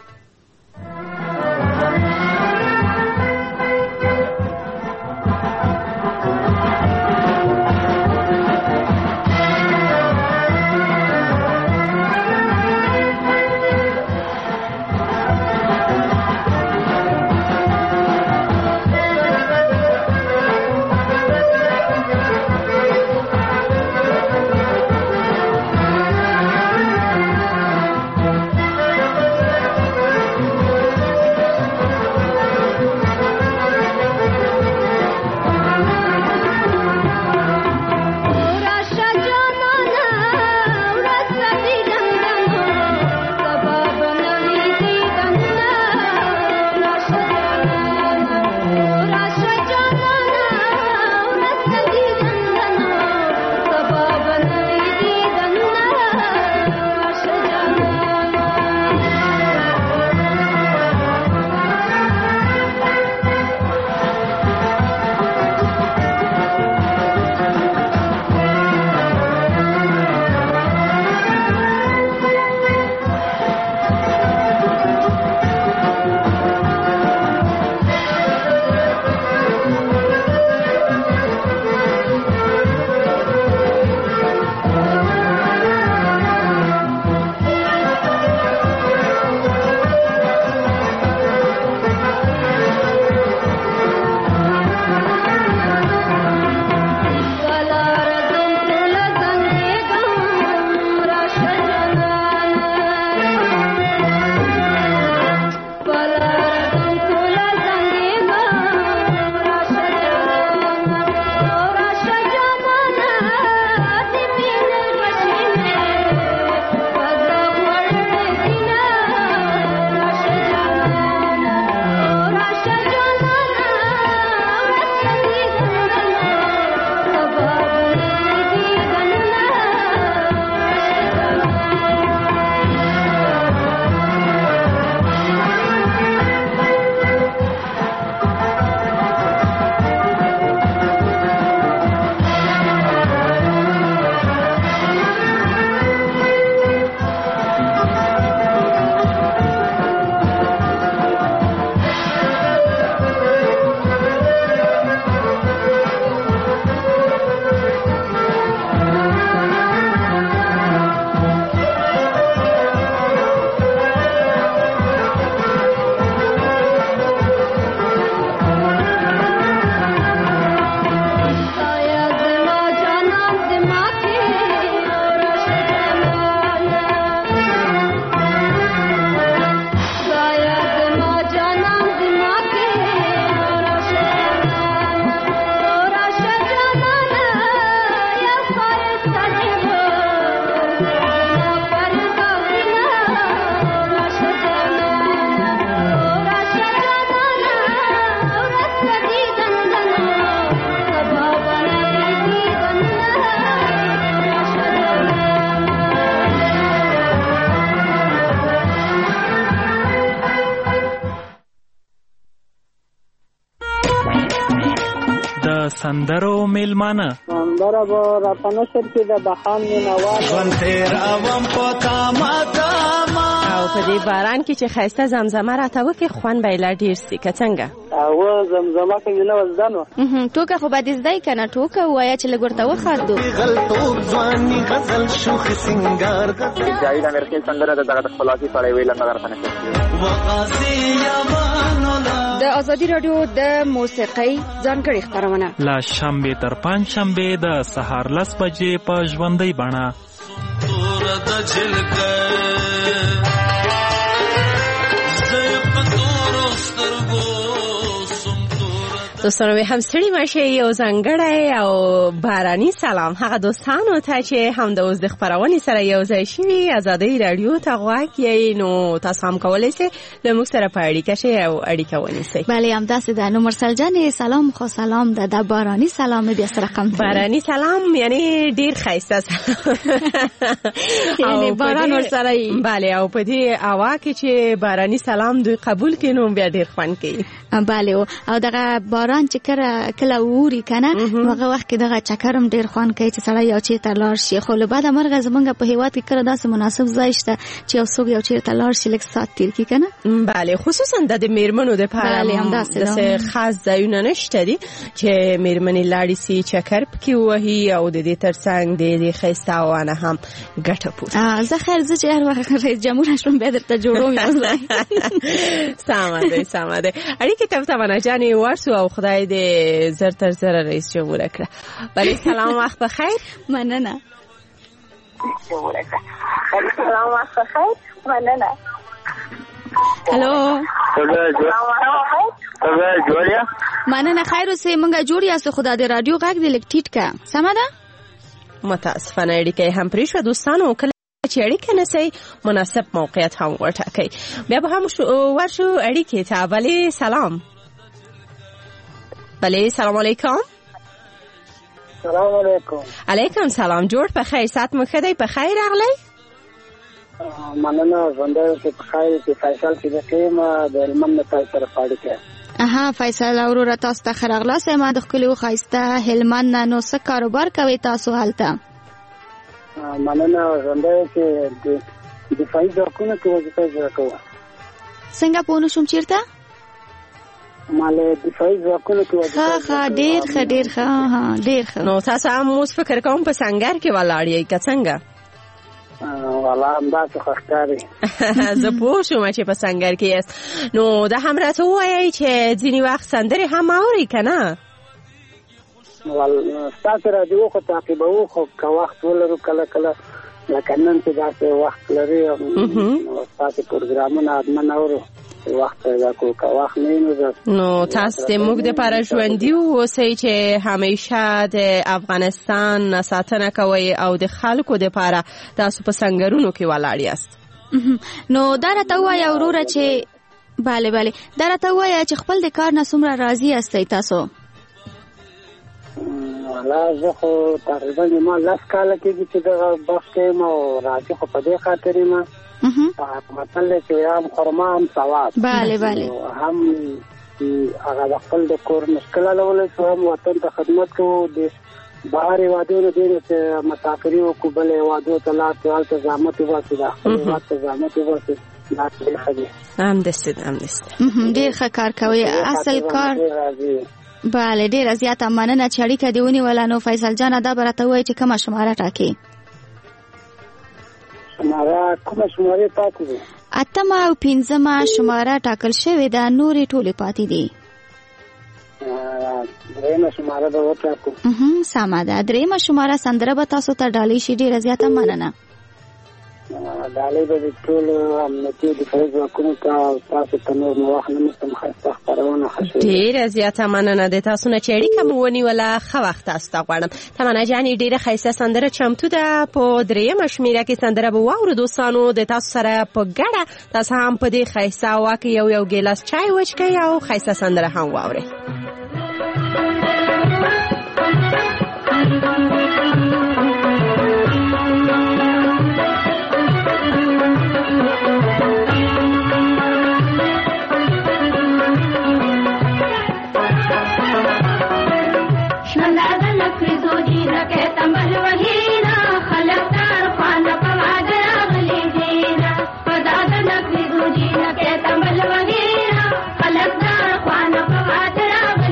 N: سندرو میلمانه
M: سندره به را په نشر کې د بهان مینوال
O: ژوند تیر اوم په تاما تاما
J: او په دې باران کې چې ښایسته زمزمه راته وکړي خوند به یې لا ډېر سي که څنګه
M: او زمزمه کې نه وزده نو
E: ټوکه خو به دې زده یې که نه ټوکه ووایه چې لږ ورته وخاندو
O: غلطوب ځواني غزل شوخ سینګار
K: جاوید امرخیل سندره د دغه د خپلواکۍ په اړه یې ویله نظر په نشر
E: د ازادي راډیو د موسیقۍ ځانګړې خپرونه
N: لا شنبې تر پنجشنبې د سهار 10 بجې په ژوندۍ بڼه
J: دوستانو به هم ستړي مشه یو ځانګړی او باراني سلام هغه دوستانو ته چې هم د اوس د خبرونې سره یو ځای شوي ازادۍ رادیو ته غوږ یې نو تاسو هم کولی شئ له موږ سره په اړیکه شئ او اړیکه ونیسئ.
E: بله همداسې ده. نو مرسل جانې سلام خو سلام ده، د باراني سلام بیا سره رقم
J: باراني سلام یعنی ډیر ښایسته سلام
E: یعنی باران ورسره.
J: بله او په دې هوا کې چې باراني سلام دوی قبول کړي نو بیا ډیر خوند کوي.
E: بله او دغه باران چې کله ووري کنه هغه وخت کې دغه چکرم ډیر خوان کوي چې سړی یو چیرته لاړ شي. خو له بعده مرغه زمونږ په هیواد کې کړه داسې مناسب ځای شته چې یو څوک یو چیرته لاړ شي لږ ساعت تیر کړي کنه.
J: بله خصوصا د میرمنو دپاره داسې خاص ځایونه نشته دي چې میرمنې لاړې سي چکر پکې ووهي او د دې ترڅنګ د دې ښایسته هوا نه هم ګټه پورته.
E: زه خیر زه چې هر وخت رئیس جمهور شوم بیا درته جوړوم یو ځای.
J: سمه ده اړیکې ته تمنا جانې ورسو او خدای دې زر تر زر رئیس جمهور کړه. بله سلام وخت بخیر.
E: مننه.
P: سلام وخت بخیر. مننه.
E: هلو
P: جوړیا
E: مننه خیر اوسې مونږه جوړ یاست. خدا دې رادیو غږ دې لږ ټیټ کا. سمه ده.
J: متاسفانه اړیکې هم پرې شوه دوستانو. کله چې اړیکه نسئ مناسب موقعیت هم وټاکئ. بیا به هم ورشو اړیکې ته. بله سلام. بله سلام علیکم.
M: سلام علیکم.
J: علیکم سلام. جوړ په خیر سات مو ښه دی په خیر راغلی.
M: مننه ژوندی چې په خیر چې فیصل صدیقي ما د هلمند نه تاسو سره اړیکه.
E: فیصل وروره تاسو ته ښه راغلاست. ما د ښکلي و ښایسته هلمند نه. نو څه کاروبار کوئ تاسو هلته؟
M: مننه ژوندی چې دفاعي ځواکونو کې وظیفه اجرا کوم.
E: څنګه پوه نه شوم چېرته؟
M: مال دفاعي ځواکونو کې وظیفه.
E: ښه ډېر ښه.
J: نو تاسو هم اوس فکر کوم په سنګر کې ولاړ یئ که څنګه؟
M: والله همداسې ښه ښکاري.
J: زه پوه شوم چې په سنګر کې یاست. نو دا هم راته ووایئ چې ځینې وخت سندرې هم اورئ که نه؟
M: ستاسو راډیو خو تعقیبوو خو که وخت ولرو کله کله لکه نن چې داسې وخت لري ستاسو پروګرامونه حتما اورو. وخت پیدا کو که وخت نه
J: نو تاسو د موږ دپاره ژوندي اوسئ چې همیشه د افغانستان ساتنه کوئ او د خلکو دپاره تاسو په سنګرونو کې ولاړ یاست.
E: نو دا راته ووایه وروره چې بله دا راته ووایه چې خپل د کار نه څومره راضي یاستئ تاسو؟
M: والله زه خو تقریبا ما 10 کاله کېږي چې دغه بخت کې یم او راضي خو په دې خاطر یم مطلب چې هم خرما هم ثواب.
E: بله
M: هم هغه د خپل د کور مشکل حلولی شو هم وطن ته خدمت کوو. د بهر هېوادونو ډېرې چې مسافري وکړو بل هېوادو ته لاړ شو هلته زحمت وباسو د خپل هېواد ته زحمت وباسو دا ډېر ښه دي.
J: همداسې
E: ډېر ښه کار کوئ. اصل کار بله ډېره زیاته مننه چې اړیکه دې ونیوله. نو فیصل جانه دا به راته ووایي چې کومه شماره ټاکې؟
M: شماره کومه شمارې پاتې دي؟
E: 8 او 15 شماره ټاکل شوې ده. نورې ټولې پاتې دي.
M: درېیمه شماره به وټاکو.
E: سمه ده. درېیمه شماره سندره به تاسو ته ډالۍ شي. ډېره زیاته مننه.
M: ډالۍ به د ټولو امنیتي دفاعي ځواکونو ته تاسو ته نور مو وخت نه نیسم. ښایسته خپرونه ښه شوې.
J: ډېره زیاته مننه د تاسو نه چې اړیکه مو ونیوله. ښه وخت تاسو ته غواړم. تمنا جانې ډېره ښایسته سندره چمتو ده. په درېیمه شمېره کې سندره به واورو دوستانو د تاسو سره په ګډه. تاسو هم په دې ښایسته هوا کې یو ګیلاس چای وچکئ او ښایسته سندره هم واورئ.
P: خلق دار خوان په وادر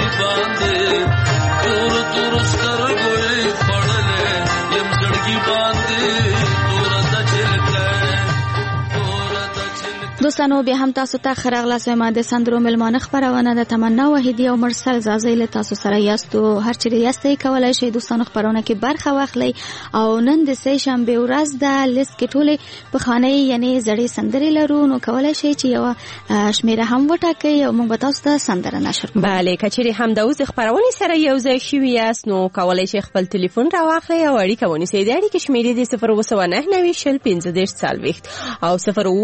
G: باندې تور تور سترګو خړلې یم زړګي باندې تور د چلکای
E: دوستانو بیا هم تاسو ته خراغلاس ما د سندرو ملمانه خبرونه د تمنا وحیدی او مرسل زازی له تاسو سره یاستو هر چیرې یاستئ کولای شئ دوستانو خبرونه کې برخه واخلئ او نن د سه شنبه ورځ د لیست کې ټوله په خانه یعنی زړې سندرې لرو نو کولای شئ چې یو شمیره هم وټاکئ او موږ به تاسو ته سندره نشر کوو.
J: بله کچېرې هم د اوس خبرونه سره یو ځای شوي یاست نو کولای شئ خپل ټلیفون راواخلئ او اړیکه ونیسئ. د اړیکې شمیرې د 029901530 او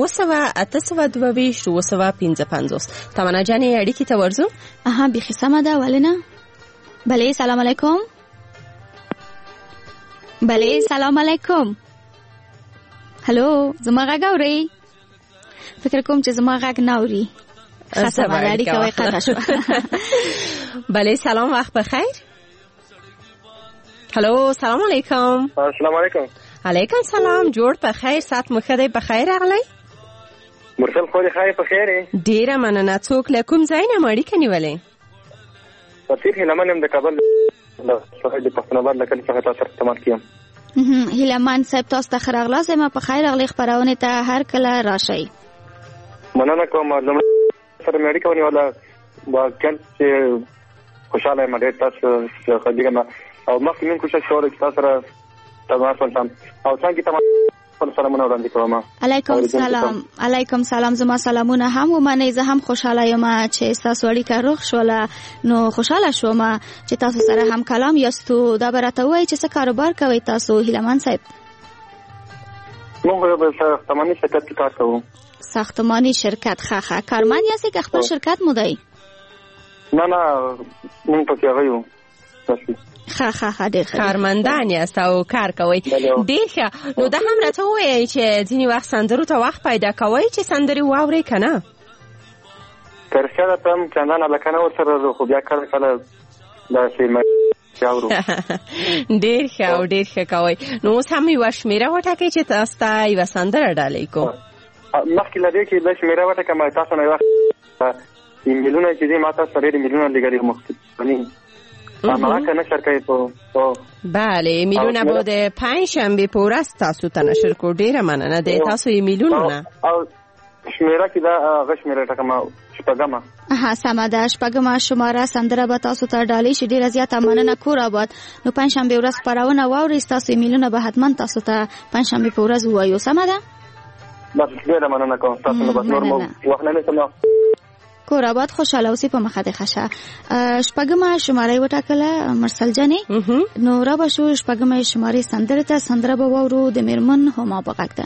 J: 0208225 تمنا جانې اړیکې ته ورځو.
E: بیخي سمه ده ولې نه. بله سلام علیکم. بله سلام علیکم. هلو زما غږ اورئ؟ فکر کوم چې زما غږ نه اوري. ښه سمه ده اړیکه وای قطع شوه.
J: بله سلام وخت بخیر. هلو سلام علیکم.
Q: السلام علیکم.
J: علیکم سلام جوړ په خیر سات مو ښه دی په خیر راغلی؟
Q: مرسل خو دې خیر په خیر یې.
J: ډېره مننه. څوک له کوم ځای نه اړیکه نیولې؟
Q: بصیر هیلمن یم د کابل د پښتون آباد له کلي څخه تاسو سره تماس کیم.
E: هیلمن صاحب تاسو ته ښه راغلاست. ما په خیر راغلی خپرونې ته هر کله راشئ.
Q: مننه کوم. لومړی سره مې اړیکه ونیوله واقعا چې خوشحاله یم ډېر تاسو څخه او مخکې مې کوشش کوله چې تاسو سره تماس ونیسم او څنګه تماس سلامونه وړاندې کوم.
E: علیکم سلام. علیکم سلام. زما سلامونه هم ومنئ. زه هم خوشاله یم چې تاسو اړیکه روغ شوله نو خوشاله شوم چې تاسو سره هم کلام یاستو. دا به راته وایئ چې څه کاروبار کوئ تاسو هیلمن صاحب؟
Q: موږ یو ساختماني شرکت کې کار کوو.
E: ساختماني شرکت. ښه کارمند یاستئ که خپل شرکت مو دی؟
Q: نه موږ پکې هغه یو.
E: ښه ډېر ښه
J: کارمندان یاست او کار کوئ. ډېر ښه. نو دا هم راته ووایئ چې ځینې وخت سندرو ته وخت پیدا کوئ چې سندرې واورئ که نه؟
Q: که رښتیا درته هم چندان علاقه نه ورسره خو بیا کله داسې اورو.
J: ډېر ښه او ډېر ښه کوئ. نو اوس هم یوه شمېره وټاکئ چې تاسو ته یوه سندره ډالۍ کوو.
Q: مخکې له دې چې دا شمېره وټاکم تاسو نه یو وخت ایمیلونه چې دي ما تاسو سره ډېر ایمیلونه لېږلي مختلف اماکه نشر کوي په
J: بله ایمیلونه به د پنجشنبې په ورځ تاسو ته نشر کو. ډېره مننه د تاسو ایمیلونو نه.
Q: او شمیره کې دا هغه شمیره ټاکم شپږمه.
E: سمه ده. شپږمه شماره سندره به تاسو ته ډالۍ شي. ډېره زیاته مننه کور آباد. نو پنجشنبې ورځ خپرونه واورئ. ستاسو ایمیلونه به حتما تاسو ته پنجشنبې په ورځ ووایو. سمه ده؟
Q: بس ډېره مننه کوم. تاسو نو بس نور مو وخت نه نیسم.
E: کور آباد خوشاله اوسئ په مخه د ښه. شپږمه شماره یې وټاکله مرسل جانې. نو را به شو شپږمه شمارې سندره ته. سندره به واورو د میرمن هما په غږ ده.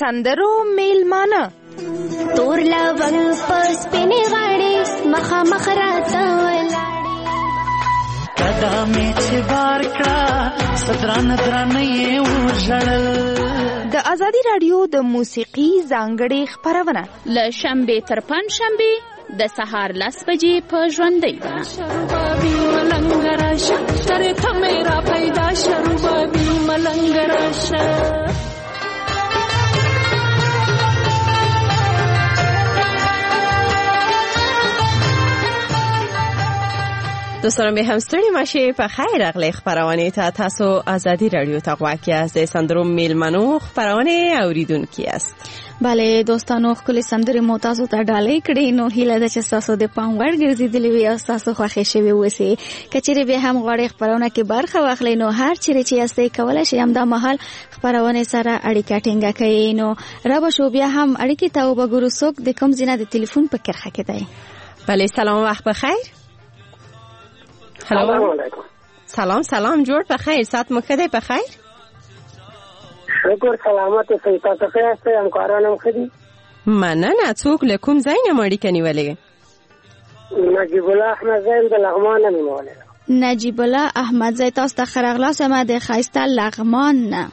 R: سندرو میلمانه
S: تور لونګ پس پینې غاړې مخامخ راته ولاړې
O: کدا مې چې بار کړه صدران درانه یې وژړل.
R: د ازادي رادیو د موسیقي ځانګړې خپرونه
T: له شنبې تر پنجشنبې د سهار 10 بجې په ژوندۍ بڼه.
L: شربابي ملنګ راشه تر ته مې را پیدا شربابي ملنګ راشه.
J: دوستانو به هم ستړي ماشي په خیر راغلی خبرونه ته. تاسو ازادي رادیو ته غواړئ از سندرو میلمنو خبرونه اوریدونکي است.
E: بله دوستانو خپل سندرې مو تاسو ته ډالۍ کړې نو هیله ده چې تاسو د پام وړ ګرځېدلې وي او تاسو خوښې شوي اوسئ. کچېرې به هم غواړئ خبرونه کې برخه واخلئ نو هر چیرې چې یاستئ کولی شئ همدا مهال خبرونه سره اړیکه ټینګه کړئ. نو رابه شو بیا هم اړیکې ته وګورو څوک د کوم ځای نه د ټلیفون په کرښه کې دی.
J: بله سلام وخت بخیر. سلام جوړ په خیر سات مخه دی په خیر.
M: شکر سلامت اوسئ. تاسو ښه یاست؟ همکاران هم ښه دي؟
J: مننه. څوک له کوم ځای نه اړیکه نیولې؟
M: نجیب الله احمدزی د لغمان نه نیولې.
E: نجیب الله احمدزی تاسو ته ښه راغلاست. ما د ښایسته لغمان نه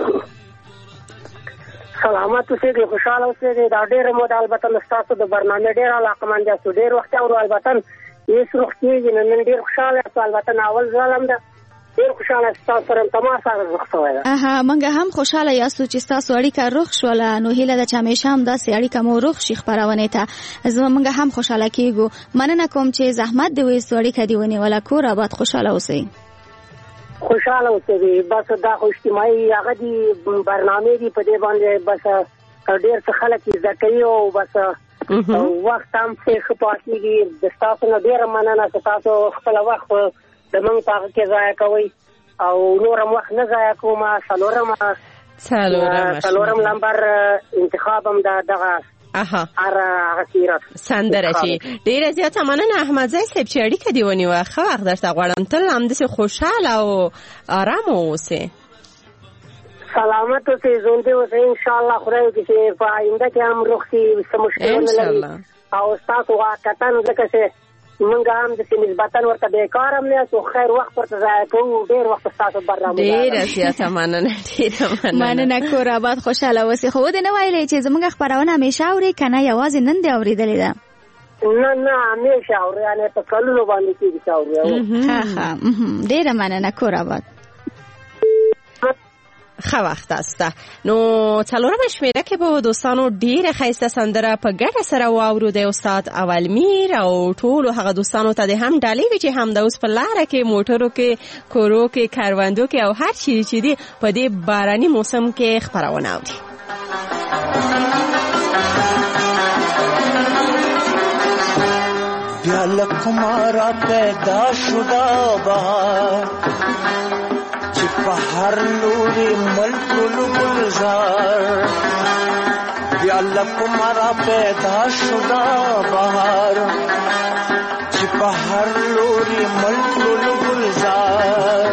M: سلامت اوسئ. خوشحاله اوسئ. دا ډېره موده البته ستاسو د برنامې ډېر علاقمند یاست. ډېر وخت اورو البته هیڅ روغتیږي نن ډېر خوشحاله یاست. البته ناول ظالم ده ډېر خوشحاله ستاسو سره تماس روغ شوی ده.
E: موږ هم خوشحاله یاستو چې ستاسو اړیکه روغ شوله. نو هیله ده چې همیشه هم داسې اړیکه مو روغ شي خپرونې ته. موږ هم خوشحاله کیږو. مننه کوم چې زحمت دې وایستو اړیکه دې ونیوله. کور آباد خوشحاله اوسئ.
M: خوشحاله اوسئ. بس دا خو اجتماعي هغه دي برنامې دي په دې باندې بس ډېر څه خلک زده کوي او بس وخت هم ښه پاتېږي. د ستاسو نه ډېره مننه چې تاسو خپل وخت د موږ په هغه کې ضایع کوئ او نور هم وخت نه ضایع کوم. څلورم لمبر انتخاب هم دغه هغه سیرت
J: سندره چې ډېره زیاته مننه احمدزی صاحب چې اړیکه دې ونیوه. ښه وخت درته غواړم. تل همداسې خوشحاله او ارامه اوسئ.
M: سلامت اوسئ. ژوندي اوسئ انشاءالله. خدای وکړي چې په آینده کې هم روغ شي څه مشکل نه لري او ستاسو واقعتاً ځکه چې موږ هم داسې نسبتاً ورته بیکار هم نه یاستو خیر وخت ورته ضایع کوو. ډېر وخت ستاسو برنامه
J: ډېره زیاته مننه. ډېره
E: مننه. کور آباد خوشحاله اوسئ. خو ودې نه ویلې چې زموږ خپرونه همیشه اورئ که نه یوازې نن دې اورېدلې ده؟
M: نه همیشه اورئ. یعنې په کلونو باندې کېږي چې اورئ.
E: ډېره مننه. کور آباد.
J: ښه وخت است. نو څلورمه شمیره کې به دوستانو ډېره ښایسته سندره په ګډه سره واورو د استاد اولمیر او ټولو هغه دوستانو ته د هم ډالۍ وي چې همدا اوس په لاره کې موټرو کې کورو کې کروندو کې او هر چیرې چې دي په دې باراني موسم کې خپرونه اوري.
O: بیا لکمارا پیدا شدا بهار چې په هر لوري ملک گلزار. بیا لکمارا پیدا شدا بهار چې په هر لوري ملک گلزار.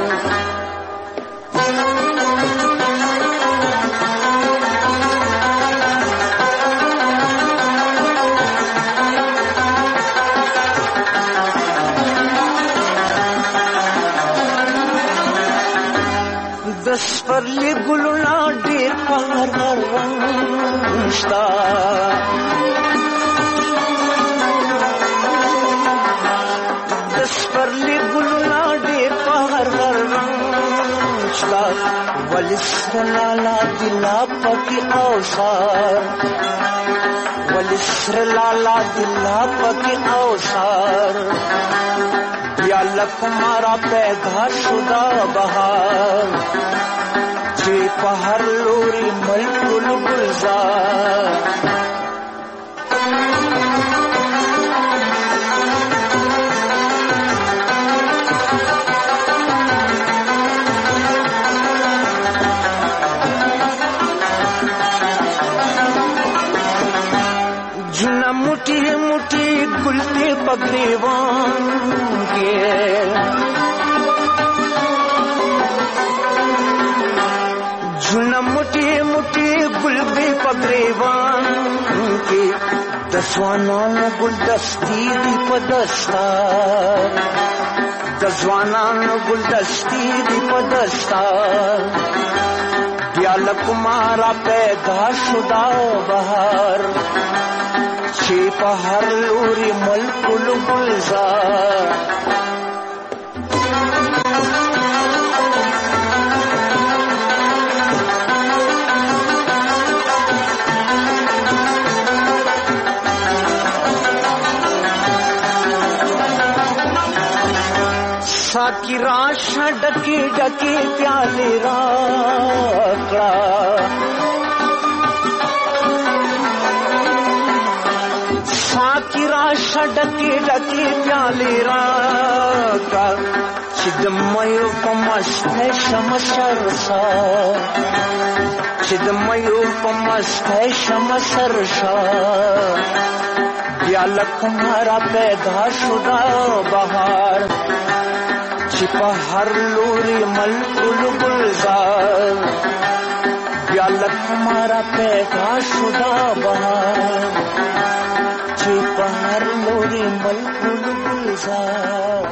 O: دس پرلی گلونا ډیر په هر رنګ شتا. دس پرلی گلونا ډیر په هر رنګ شتا. ولی سر لالا دلا پکی اوسار. ولی سر لالا دلا پکی اوسار. یا لکمارا پیدا شدا بهار چې په هر لوري ملک گلزار. جنا موٹی موٹی گلتے پگریوان کے جنا موٹی
U: मुटी गुलबी पगरेवान के दसवानानो गुलदस्ती दी पदस्ता दसवानानो गुलदस्ती दी पदस्ता या लकुमारा पैदा शुदा बहार छे पहर लूरी मलकुल गुलजार साकी राशा डके डके प्याले राकड़ा साकी राशा डके डके प्याले राकड़ा चिदमयो पमस्ते शमसरसा चिदमयो पमस्ते शमसरसा या लखमारा पैदा शुदा बहार छिपा हर लोरी मलकुल गुलजार या लखमारा पैदा शुदा बहार छिपा हर लोरी मलकुल गुलजार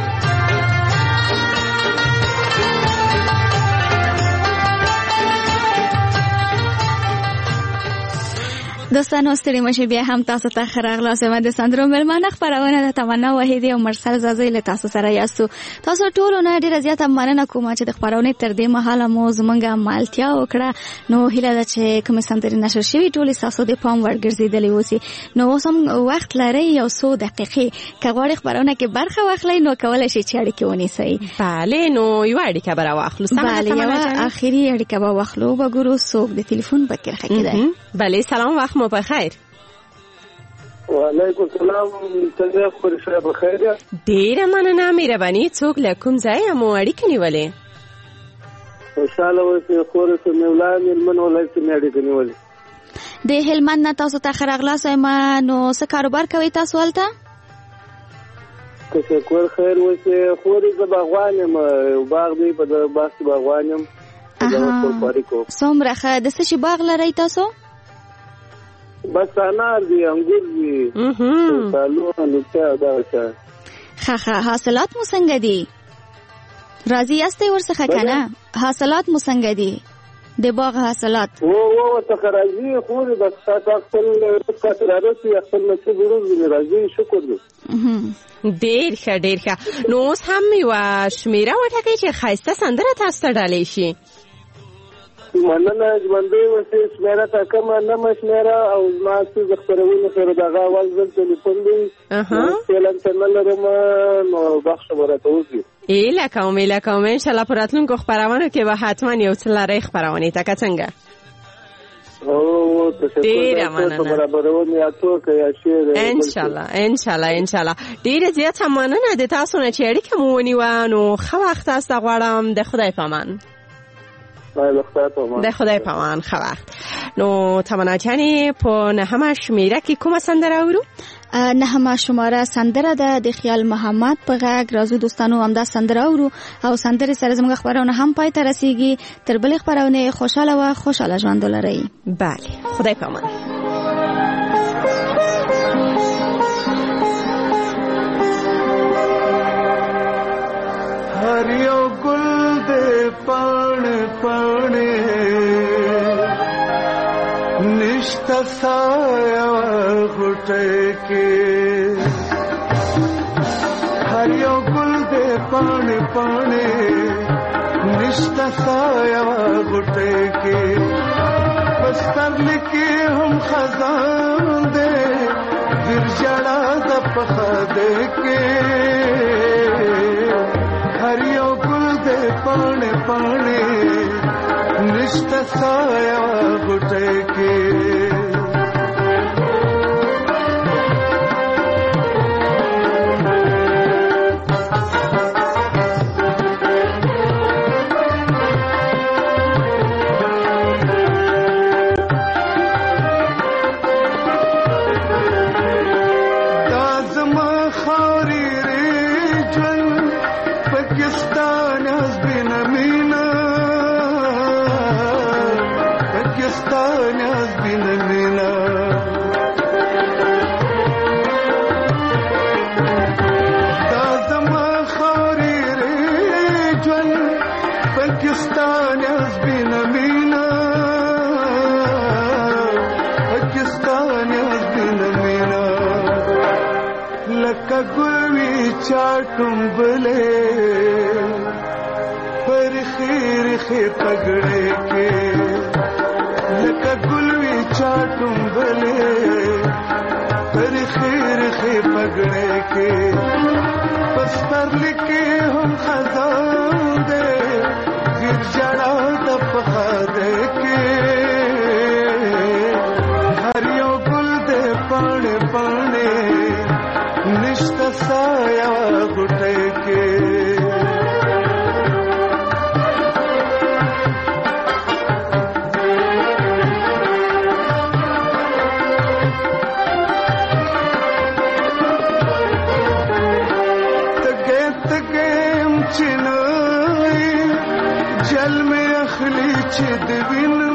E: دوستانو ستړي مشه بیا هم تاسو ته خراغلا سم د سندرو ملمانه خبرونه د تمنا وحیدی او مرسل زازوی له تاسو سره یاستو تاسو ټول نه ډیره زیاته مننه کوم چې د خبرونه تر دې مهاله مو زمونږه مالتیا وکړه نو هیله ده چې کوم سندري نشر شوی ټول تاسو د پام ورګرځیدلی وسی نو سم وخت لري یو څو دقیقې کغوړ خبرونه کې برخه واخلئ نو کولای شئ چې اړیکه ونیسئ
J: بله نو یو اړیکه برا واخلو
E: بله یو اخیری اړیکه به واخلو وګورو څوک د ټلیفون بکر خکیده
J: بله سلام وخت مو بخیر
V: وعلیکم السلام څنګه خورشه بخیر
J: ډیره مننه مهرباني څوک له کوم ځای مو اړیکه نیولې
V: خوشاله اوسئ خورشه مولان من ولایت نه اړیکه نیولې
E: د هلمند نه تاسو ته خراغلا سم نو څه کاروبار کوي تاسو ولته
V: که کور خیر اوسئ خورشه باغوانم باغ دی په باغ باغوانم
E: څومره ښه د څه شي باغ لرئ تاسو
V: بس انار دی انګور دی سالو نوته دا څه
E: ښه حاصلات مو څنګه دي راضی یاستئ ورڅخه کنه حاصلات مو څنګه دي د باغ حاصلات
V: او څخه راضی خو بس تاسو خپل راځي خپل نصیب ورځ راضی شکر دی
J: ډیر ښه نو اوس هم یو شمیره وټاکئ چې ښایسته سندره تاسو ته ډالۍ شي
V: مننه ژوندۍ اوسئ شمیره ته کومه نه مشمیره او زما څه خپرونه خیر دغه اول ځل ټلیفون دی فعلا څنګه لرم نو بخښه ورته وځي
J: ایله کوم ان شاء الله پر راتلونکو خبرونه کې به حتما یو څه لري خبرونه تا څنګه
V: او ډیره مننه برابرونه یا تو که یا شعر
J: ان شاء الله ډیره زیاته مننه د تاسو نه چې اړیکه مو ونیو نو خو وخت تاسو غواړم د خدای پامان د خدای پامان خو وخت نو تمنا چانی په نهمه شمیره کې کومه سندره اورو
E: نهمه شماره سندره ده د خیال محمد په غږ راځو دوستانو هم دا سندره اورو او سندره سره زموږ خبرونه هم پای ته رسیږي تر بلې خبرونه خوشاله ژوند ولرئ
J: بله خدای پامان
U: هر یو گل دے پانے نشتا سایہ غٹے کے ہر یو گل دے پانے نشتا سایہ غٹے کے بستر لکے ہم خزان دے ورجڑا دپخا دے کے ہر یو گل دے پانے نشتا سایہ غٹے کے لکه ګلوي چاټم بلې پر خیر خیر پګړې کې لکه ګلوي چاټم بلې پر خیر خیر پګړې کې پستر لیکي هم خزان دې ګر جړا د پخا دې کې هر یو ګل دې پاڼې پاڼې نشته سایه غټه کې چنای جل میں اخلی چد وین